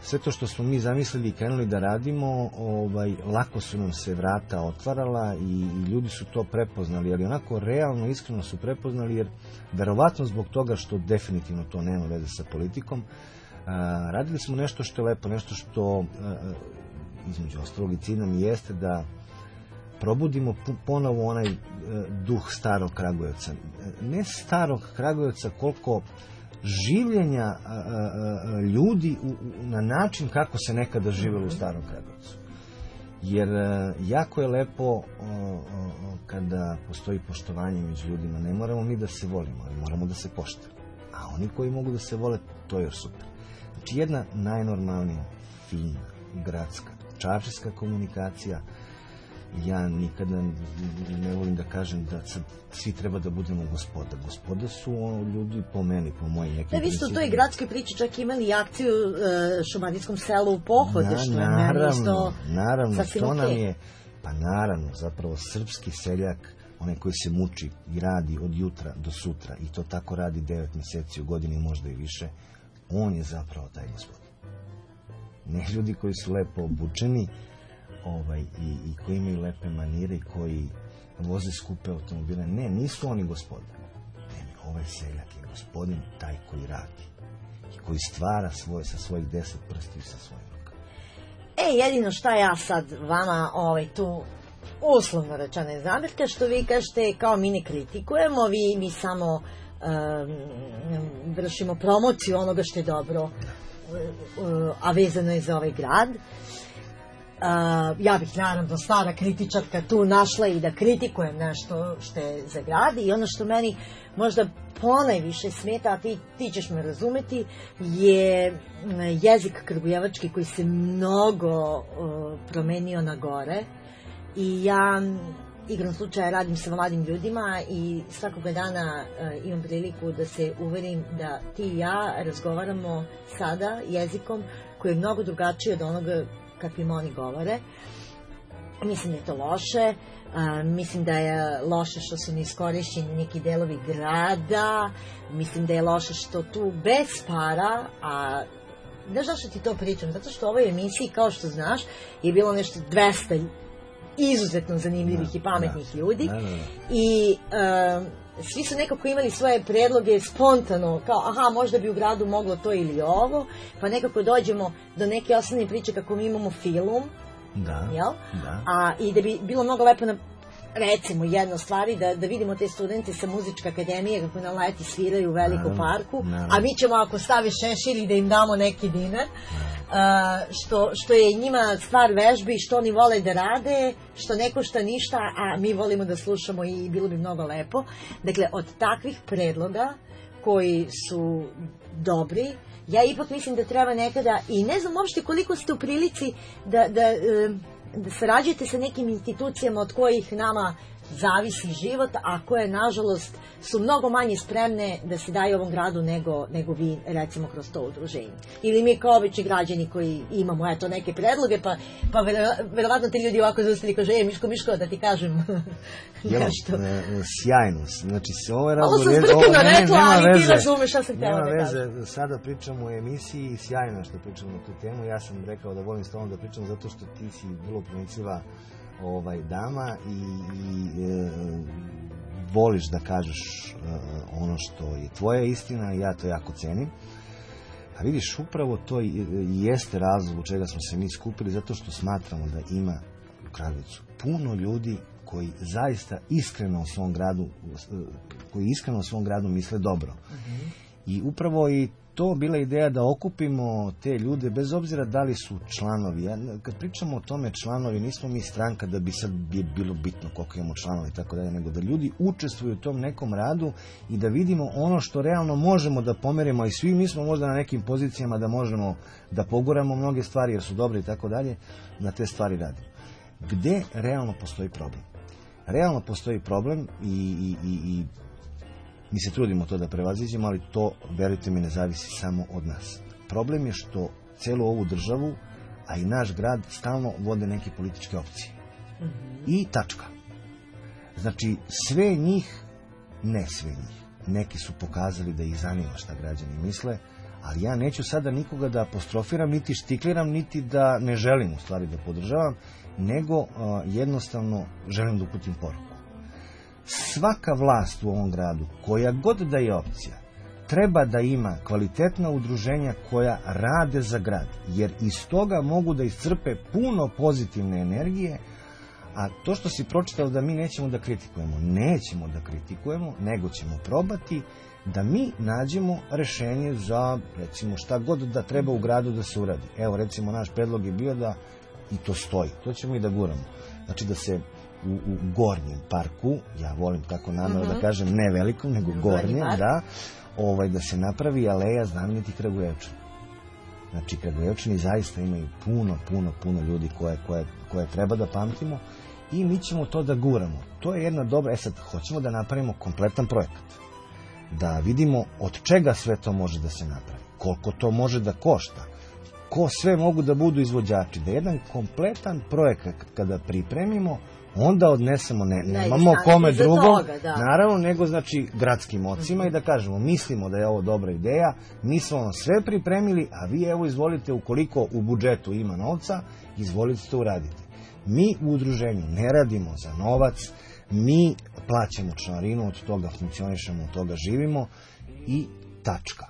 sve to što smo mi zamislili i krenuli da radimo, lako su nam se vrata otvarala i ljudi su to prepoznali, ali onako realno, iskreno su prepoznali, jer verovatno zbog toga što definitivno to nema veze sa politikom, radili smo nešto što je lepo, nešto što između ostalog i cilj nam jeste da probudimo ponovo onaj duh starog Kragujevca. Ne starog Kragujevca koliko življenja ljudi na način kako se nekada živelo u starom Kragujevcu. Jer jako je lepo kada postoji poštovanje među ljudima. Ne moramo mi da se volimo, ali moramo da se poštujemo. A oni koji mogu da se vole, to je još super. Znači jedna najnormalnija, fina, gradska, čaršijska komunikacija. Ja nikada ne volim da kažem da svi treba da budemo gospoda. Gospoda su ljudi po meni, po mojim nekim principima. Vi ste u toj gradskoj priči čak imali akciju Šumadijskom selu u pohode, što je meni isto naravno, to nam je, pa naravno, zapravo srpski seljak, onaj koji se muči i radi od jutra do sutra i to tako radi 9 meseci u godini, možda i više, on je zapravo taj gospod. Ne ljudi koji su lepo obučeni, i koji imaju lepe manire i koji voze skupe automobile. Ne, nisu oni gospoda. Ne, ovaj seljak je gospodin, taj koji radi i koji stvara svoje sa svojih 10 prstiju sa svojim rukama. Jedino šta ja sad vama tu uslovno rečene zamerke, što vi kažete kao mi ne kritikujemo, mi samo vršimo promociju onoga što je dobro, a vezano je za ovaj grad. Ja bih naravno stara kritičarka tu našla i da kritikujem nešto što je za grad, i ono što meni možda ponajviše smeta, a ti ćeš me razumeti, je jezik kragujevački koji se mnogo promenio na gore, i ja igrom slučaja radim sa mladim ljudima i svakoga dana imam priliku da se uverim da ti i ja razgovaramo sada jezikom koji je mnogo drugačiji od onoga kakvim oni govore. Mislim da je to loše, mislim da je loše što su neiskorišćeni neki delovi grada, mislim da je loše što tu bez para, a ne znaš što ti to pričam, zato što u ovoj emisiji, kao što znaš, je bilo nešto 200 izuzetno zanimljivih i pametnih ljudi i svi su nekako imali svoje predloge spontano, kao možda bi u gradu moglo to ili ovo, pa nekako dođemo do neke osnovne priče kako mi imamo film, jel? I da bi bilo mnogo lepo recimo jedna stvari, da vidimo te studente sa muzičke akademije kako na leti sviraju u velikom parku, a mi ćemo ako stave šešir i da im damo neki dinar, što je njima stvar vežbi, što oni vole da rade, što ne košta ništa, a mi volimo da slušamo i bilo bi mnogo lepo. Dakle, od takvih predloga koji su dobri, ja ipak mislim da treba nekada, i ne znam uopšte koliko ste u prilici da sarađujete sa nekim institucijama od kojih nama zavisi život, a koje, nažalost, su mnogo manje spremne da se daju ovom gradu nego vi, recimo, kroz to udruženje. Ili mi kao obični građani koji imamo, neke predloge, pa verovatno ti ljudi ovako zaustali kaže, Miško, da ti kažem nešto. Sjajno. Znači, ovo je razlog... Ovo sam zbrkano rekla, ali ti razumeš šta sam htjela da kažem. Nema veze, sada pričamo o emisiji i sjajno što pričamo na tu temu. Ja sam rekao da volim s tobom da pričam zato što ti si vrlo pronicljiva dama i voliš da kažeš ono što je tvoja istina i ja to jako cenim. A vidiš, upravo to jeste razlog u čega smo se mi skupili, zato što smatramo da ima u Kragujevcu puno ljudi koji zaista iskreno u svom gradu misle dobro. I upravo i to bila ideja da okupimo te ljude bez obzira da li su članovi. Kad pričamo o tome članovi, nismo mi stranka da bi sad bilo bitno koliko imamo članova i tako dalje, nego da ljudi učestvuju u tom nekom radu i da vidimo ono što realno možemo da pomerimo, i svi mi smo možda na nekim pozicijama da možemo da poguramo mnoge stvari jer su dobre i tako dalje, na te stvari radimo. Gde realno postoji problem? Realno postoji problem i mi se trudimo to da prevaziđemo, ali to, verujte mi, ne zavisi samo od nas. Problem je što celu ovu državu, a i naš grad, stalno vode neke političke opcije. I tačka. Znači, sve njih, ne sve njih, neki su pokazali da ih zanima šta građani misle, Ali ja neću sada nikoga da apostrofiram, niti štikliram, niti da ne želim u stvari da podržavam, nego jednostavno želim da uputim poruku. Svaka vlast u ovom gradu, koja god da je opcija, treba da ima kvalitetna udruženja koja rade za grad, jer iz toga mogu da iscrpe puno pozitivne energije. A to što si pročitao da mi nećemo da kritikujemo, nego ćemo probati da mi nađemo rešenje za, recimo, šta god da treba u gradu da se uradi. Evo, recimo, naš predlog je bio da, i to stoji, to ćemo i da guramo, znači da se u gornjem parku, ja volim tako namerno da kažem, ne velikom, nego gornjem, da se napravi aleja znamenitih Kragujevčana. Znači, Kragujevčani zaista imaju puno ljudi koje treba da pamtimo i mi ćemo to da guramo. To je jedna dobra, sad hoćemo da napravimo kompletan projekat. Da vidimo od čega sve to može da se napravi, koliko to može da košta, ko sve mogu da budu izvođači, da jedan kompletan projekat kada pripremimo, onda odnesemo, nemamo kome drugom, naravno, nego znači gradskim ocima i da kažemo, mislimo da je ovo dobra ideja, mi smo vam sve pripremili, a vi evo izvolite, ukoliko u budžetu ima novca, izvolite to uradite. Mi u udruženju ne radimo za novac, mi plaćamo članarinu, od toga funkcionišemo, od toga živimo i tačka.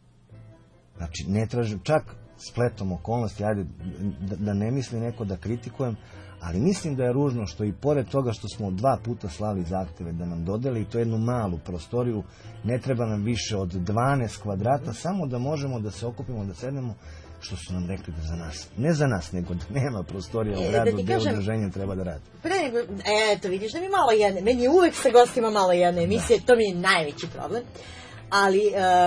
Znači, ne tražim, čak spletom okolnosti, ajde da ne misli neko da kritikujem, ali mislim da je ružno što i pored toga što smo 2 puta slali zahteve da nam dodeli, i to jednu malu prostoriju, ne treba nam više od 12 kvadrata, samo da možemo da se okupimo, da sednemo, što su nam rekli da za nas, ne za nas, nego da nema prostorija u gradu gde udruženje treba da radi. Eto, vidiš da mi malo jedne, meni je uvek sa gostima malo jedne emisije, to mi je najveći problem. Ali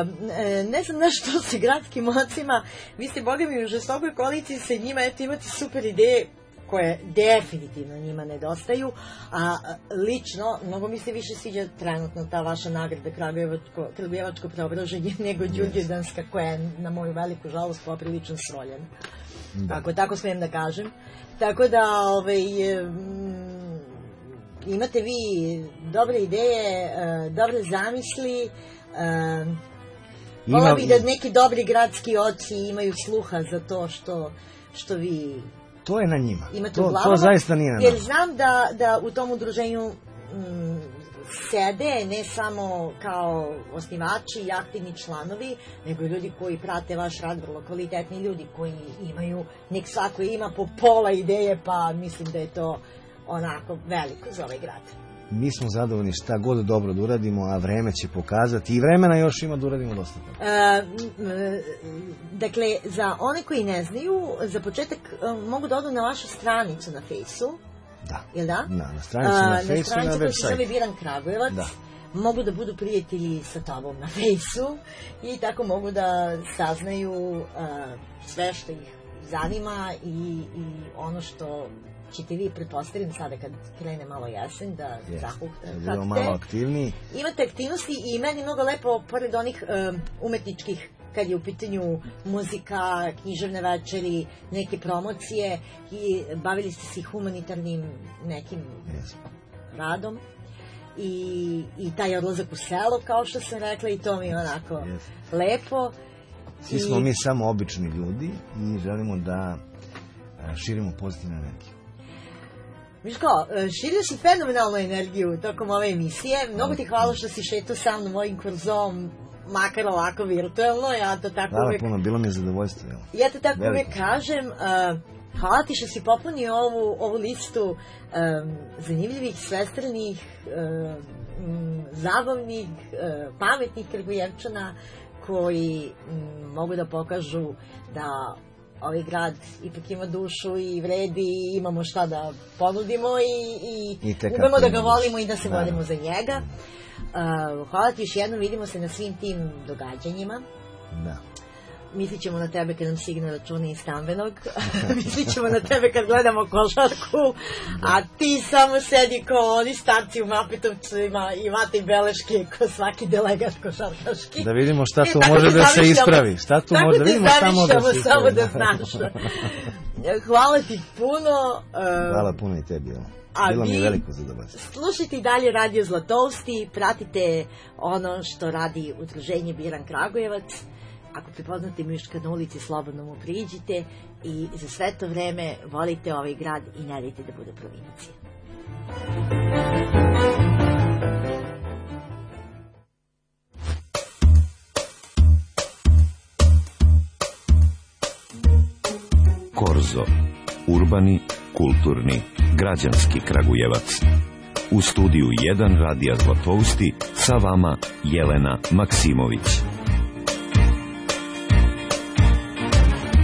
ne znam nešto sa gradskim ocima, vi ste, boga mi, u žestokoj koaliciji sa njima, eto, imate super ideje koje definitivno njima nedostaju, a lično, mnogo mi se više sviđa trenutno ta vaša nagrada Kragujevačko preobraženje nego Đurđevdanska, koja je na moju veliku žalost poprilično sroljena. Tako smijem da kažem. Tako da, imate vi dobre ideje, dobre zamisli, volao bih da neki dobri gradski oci imaju sluha za to što vi to je na njima. To zaista nije na nama. Jer znam da u tom udruženju sede ne samo kao osnivači i aktivni članovi, nego i ljudi koji prate vaš rad, vrlo kvalitetni ljudi koji imaju, nek svako ima po pola ideje, pa mislim da je to onako veliko za ovaj grad. Mi smo zadovoljni šta god dobro da uradimo, a vreme će pokazati i vremena još ima da uradimo dosta. Dakle, za one koji ne znaju, za početak mogu da odu na vašu stranicu na Fejsu. Da. Jel da? Na stranicu na Fejsu i na website. Na stranicu koji se Biran Kragujevac. Da. Mogu da budu prijatelji sa tobom na Fejsu i tako mogu da saznaju sve što ih zanima i ono što ćete vi, pretpostavim sada kad krene malo jesen, da zahuhtate. Malo aktivniji. Imate aktivnosti i meni mnogo lepo, pored onih umetničkih, kad je u pitanju muzika, književne večeri, neke promocije, i bavili ste se i humanitarnim nekim radom. I taj odlazak u selo, kao što sam rekla, i to mi je onako lepo. Svi smo mi samo obični ljudi i želimo da širimo pozitivnu energiju. Miško, širio si fenomenalnu energiju tokom ove emisije. Mnogo ti hvala što si šetao sa mnom mojim kurzom, makar ovako virtualno. Ja to tako hvala puno, bilo mi je zadovoljstvo. Ja to tako uvek kažem. Hvala ti što si popunio ovu listu zanimljivih, svestranih, zabavnih, pametnih Kragujevčana koji mogu da pokažu da ovaj grad ipak ima dušu i vredi i imamo šta da ponudimo i umemo da ga volimo i da se volimo za njega. Hvala ti još jednom, vidimo se na svim tim događanjima. Da. Mislit ćemo na tebe kad nam signe računi iz stambenog, mislit ćemo na tebe kad gledamo košarku, a ti samo sedi kao oni starci u Mapetovcima i vati beleške ko svaki delegat košarkaški. Da vidimo šta tu može da se ispravi. Šta tu može da vidimo samo da se ispravi. Samo da znaš. Hvala ti puno. Hvala puno i tebi. Bilo mi je veliko zadovoljstvo. Slušajte i dalje Radio Zlatovsti, pratite ono što radi udruženje Biran Kragujevac ako prepoznate Miška na ulici, slobodno mu priđite i za sve to vreme volite ovaj grad i ne dajte da bude provincija. Korzo, urbani, kulturni, građanski Kragujevac. U studiju 1 Radija Zlatousti sa vama Jelena Maksimović.